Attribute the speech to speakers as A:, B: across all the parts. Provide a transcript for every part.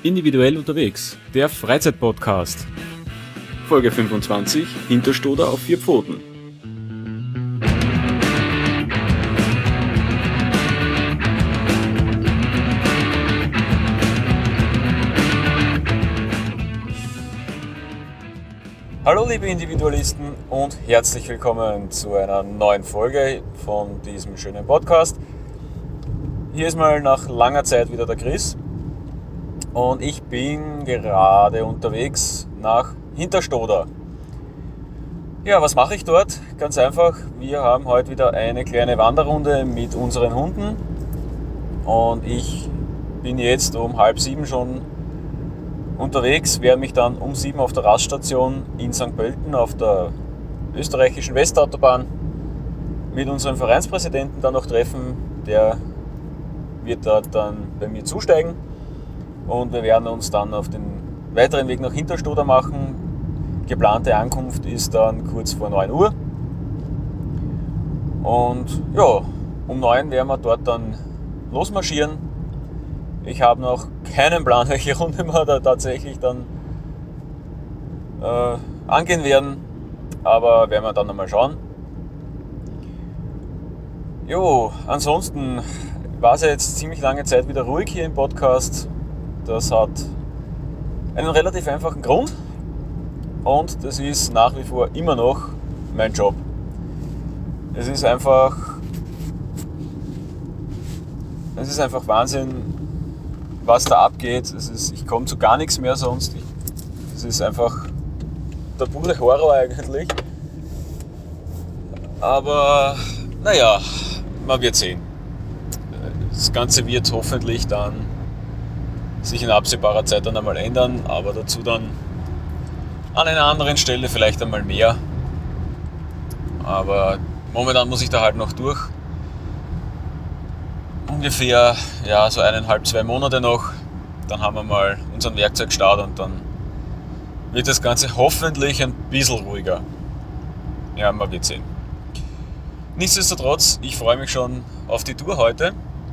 A: Individuell unterwegs, der Freizeitpodcast. Folge 25, Hinterstoder auf 4 Pfoten.
B: Hallo liebe Individualisten und herzlich willkommen zu einer neuen Folge von diesem schönen Podcast. Hier ist mal nach langer Zeit wieder der Chris und ich bin gerade unterwegs nach Hinterstoder. Ja, was mache ich dort? Ganz einfach, wir haben heute wieder eine kleine Wanderrunde mit unseren Hunden und ich bin jetzt um 6:30 schon unterwegs, werde mich dann um 7 auf der Raststation in St. Pölten auf der österreichischen Westautobahn mit unserem Vereinspräsidenten dann noch treffen. Der wird dort dann bei mir zusteigen und wir werden uns dann auf den weiteren Weg nach Hinterstoder machen. Geplante Ankunft ist dann kurz vor 9 Uhr und ja, um 9 werden wir dort dann losmarschieren. Ich habe noch keinen Plan, welche Runde wir da tatsächlich dann angehen werden, aber werden wir dann einmal schauen. Jo, ansonsten war es ja jetzt ziemlich lange Zeit wieder ruhig hier im Podcast. Das hat einen relativ einfachen Grund und das ist nach wie vor immer noch mein Job. Es ist einfach Wahnsinn, was da abgeht. Ich komme zu gar nichts mehr sonst. Es ist einfach der pure Horror eigentlich. Aber naja, man wird sehen. Das Ganze wird hoffentlich dann sich in absehbarer Zeit dann einmal ändern, aber dazu dann an einer anderen Stelle vielleicht einmal mehr. Aber momentan muss ich da halt noch durch. Ungefähr so 1,5-2 Monate noch, dann haben wir mal unseren Werkzeugstart und dann wird das Ganze hoffentlich ein bisschen ruhiger. Ja, man wird sehen. Nichtsdestotrotz, ich freue mich schon auf die Tour heute.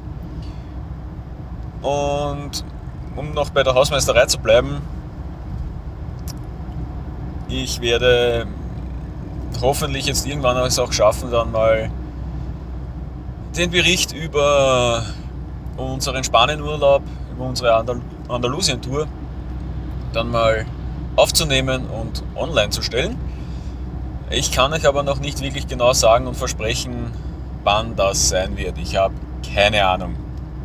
B: Und um noch bei der Hausmeisterei zu bleiben, ich werde hoffentlich jetzt irgendwann es auch schaffen, dann mal den Bericht über unseren Spanienurlaub, über unsere Andalusien-Tour dann mal aufzunehmen und online zu stellen. Ich kann euch aber noch nicht wirklich genau sagen und versprechen, wann das sein wird. Ich habe keine Ahnung.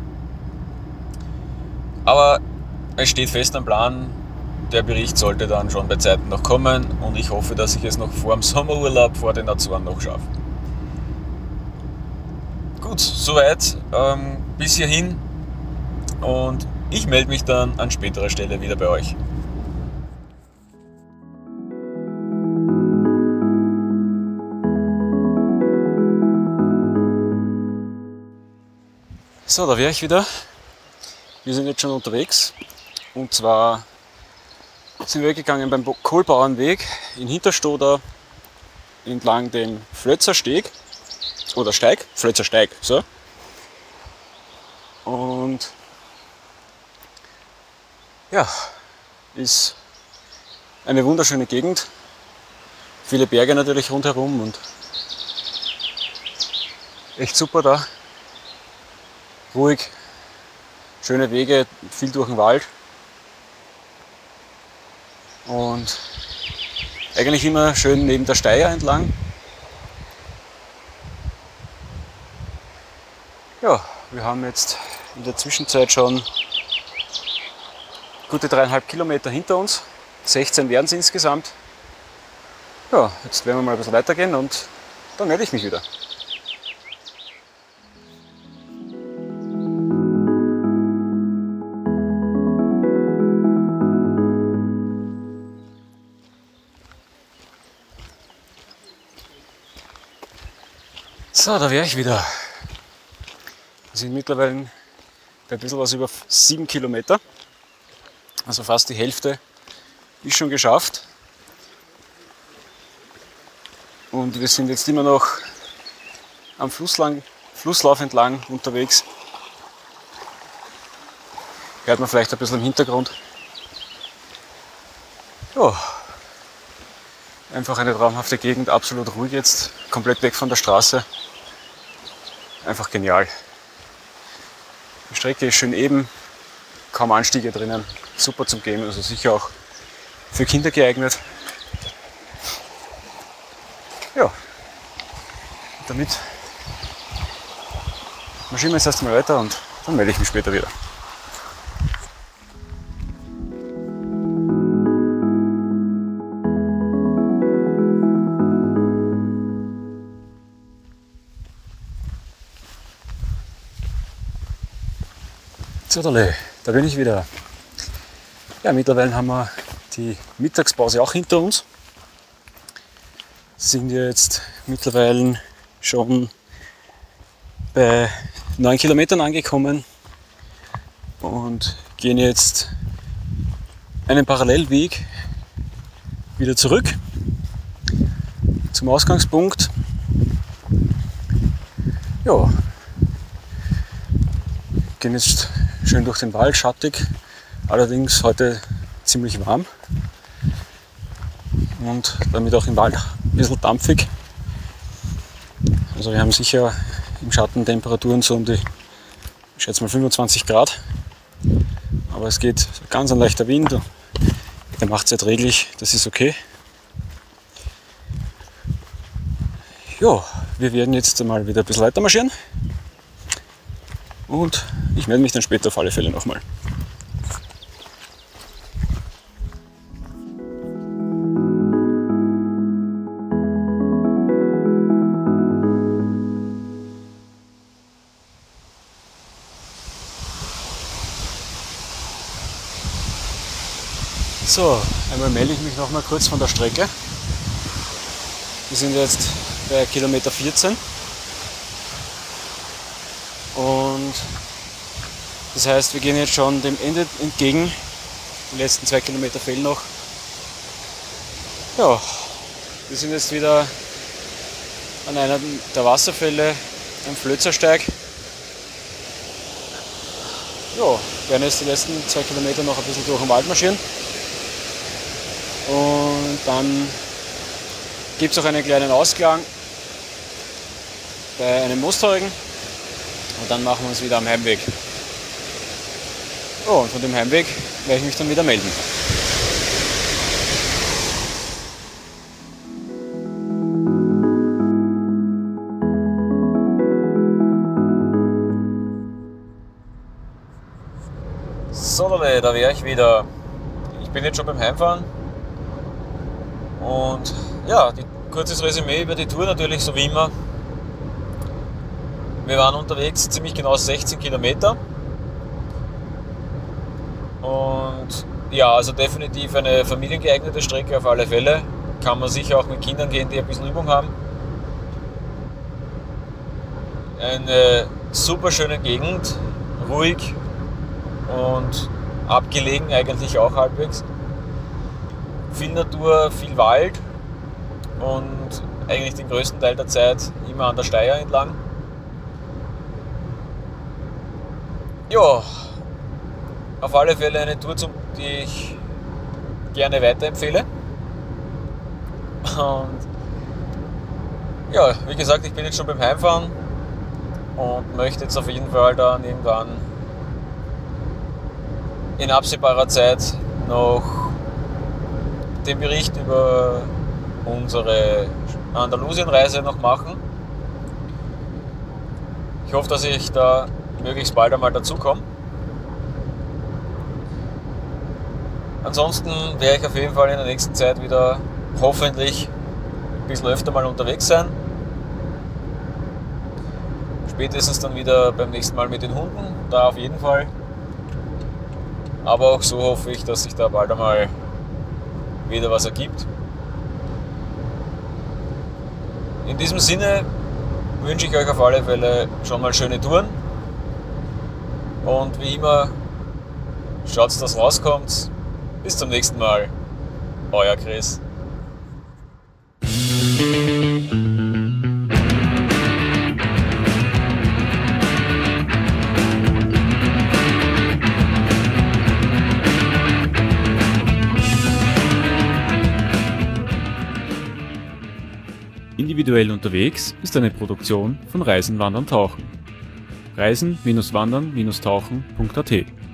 B: Aber es steht fest am Plan, der Bericht sollte dann schon bei Zeiten noch kommen und ich hoffe, dass ich es noch vor dem Sommerurlaub, vor den Azoren noch schaffe. Gut, soweit bis hierhin und ich melde mich dann an späterer Stelle wieder bei euch. So, da wäre ich wieder. Wir sind jetzt schon unterwegs und zwar sind wir weggegangen beim Kohlbauernweg in Hinterstoder entlang dem Flötzersteg. Oder Steig, Flötzer Steig, so. Und ja, ist eine wunderschöne Gegend. Viele Berge natürlich rundherum und echt super da. Ruhig, schöne Wege, viel durch den Wald. Und eigentlich immer schön neben der Steier entlang. Ja, wir haben jetzt in der Zwischenzeit schon gute 3,5 Kilometer hinter uns. 16 werden es insgesamt. Ja, jetzt werden wir mal ein bisschen weitergehen und dann melde ich mich wieder. So, da wäre ich wieder. Wir sind mittlerweile bei ein bisschen was über 7 Kilometer. Also fast die Hälfte ist schon geschafft. Und wir sind jetzt immer noch am Flusslauf entlang unterwegs.
A: hört man vielleicht ein bisschen im Hintergrund. Ja, einfach eine traumhafte Gegend, absolut ruhig jetzt, komplett weg von der Straße. Einfach genial. Die Strecke ist schön eben, kaum Anstiege drinnen, super zum Gehen, also sicher auch für Kinder geeignet. Ja, damit marschieren wir jetzt erst mal weiter und dann melde ich mich später wieder. So, da bin ich wieder. Ja, mittlerweile haben wir die Mittagspause auch hinter uns. Sind jetzt mittlerweile schon bei 9 Kilometern angekommen und gehen jetzt einen Parallelweg wieder zurück zum Ausgangspunkt. Ja, gehen jetzt schön durch den Wald, schattig, allerdings heute ziemlich warm und damit auch im Wald ein bisschen dampfig. Also wir haben sicher im Schatten Temperaturen so um die, ich schätze mal 25 Grad, aber es geht ganz ein leichter Wind, der macht es erträglich, das ist okay. Ja, wir werden jetzt mal wieder ein bisschen weiter marschieren und ich melde mich dann später auf alle Fälle nochmal. So, einmal melde ich mich noch mal kurz von der Strecke. Wir sind jetzt bei Kilometer 14 und das heißt, wir gehen jetzt schon dem Ende entgegen. Die letzten 2 Kilometer fehlen noch. Ja, wir sind jetzt wieder an einer der Wasserfälle am Flözersteig. Ja, werden jetzt die letzten 2 Kilometer noch ein bisschen durch den Wald marschieren. Und dann gibt es auch einen kleinen Ausklang bei einem Moostheugen und dann machen wir uns wieder am Heimweg. Oh, und von dem Heimweg werde ich mich dann wieder melden. So, da wäre ich wieder. Ich bin jetzt schon beim Heimfahren. Und ja, kurzes Resümee über die Tour natürlich so wie immer. Wir waren unterwegs ziemlich genau 16 Kilometer. Und ja, also definitiv eine familiengeeignete Strecke auf alle Fälle. Kann man sicher auch mit Kindern gehen, die ein bisschen Übung haben. Eine super schöne Gegend, ruhig und abgelegen eigentlich auch halbwegs. Viel Natur, viel Wald und eigentlich den größten Teil der Zeit immer an der Steier entlang. Ja, auf alle Fälle eine Tour, die ich gerne weiterempfehle. Und ja, wie gesagt, ich bin jetzt schon beim Heimfahren und möchte jetzt auf jeden Fall dann irgendwann in absehbarer Zeit noch den Bericht über unsere Andalusien-Reise noch machen. Ich hoffe, dass ich da möglichst bald einmal dazukomme. Ansonsten werde ich auf jeden Fall in der nächsten Zeit wieder hoffentlich ein bisschen öfter mal unterwegs sein. Spätestens dann wieder beim nächsten Mal mit den Hunden, da auf jeden Fall. Aber auch so hoffe ich, dass sich da bald einmal wieder was ergibt. In diesem Sinne wünsche ich euch auf alle Fälle schon mal schöne Touren. Und wie immer, schaut, dass rauskommt. Bis zum nächsten Mal. Euer Chris.
B: Individuell unterwegs ist eine Produktion von Reisen, Wandern, Tauchen. Reisen-Wandern-Tauchen.at